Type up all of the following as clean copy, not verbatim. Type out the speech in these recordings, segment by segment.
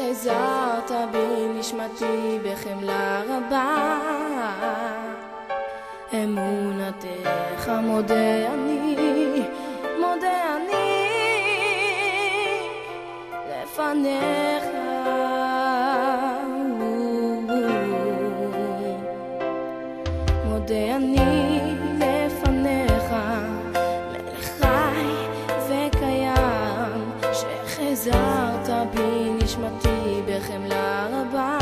שחזרת בי נשמתי בחמלה רבה. אמונתך מודה אני לפניך. מודה אני לפניך, מלך חי וקיים, שחזרת בי נשמתי בחמלה רבה.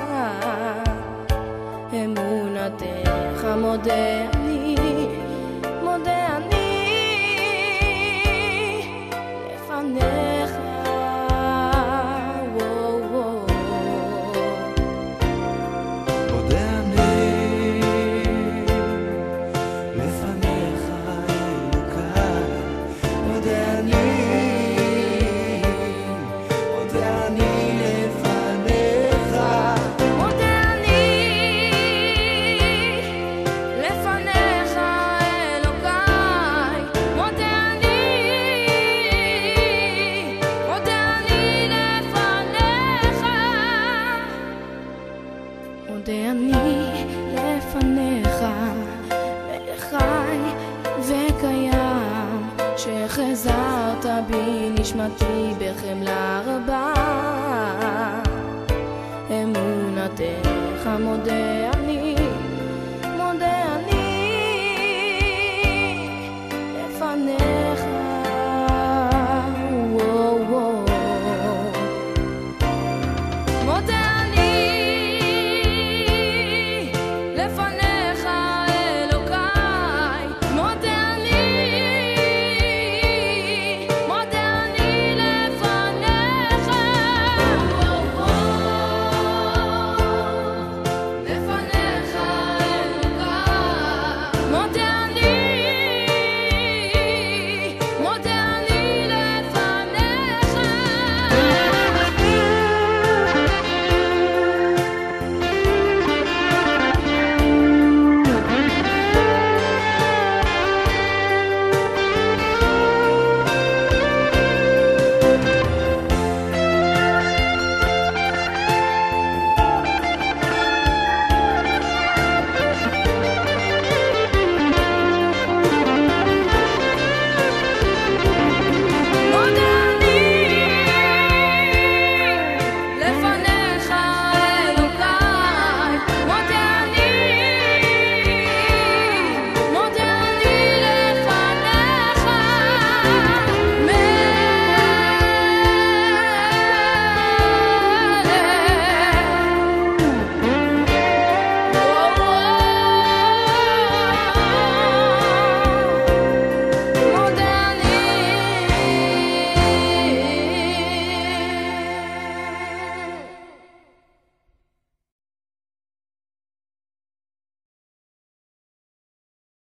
אמונתך מודה אני לפניך. מודה אני לפניך, מלך חי וקיים, שחזרת בי נשמתי בחמלה רבה. אמונתך מודה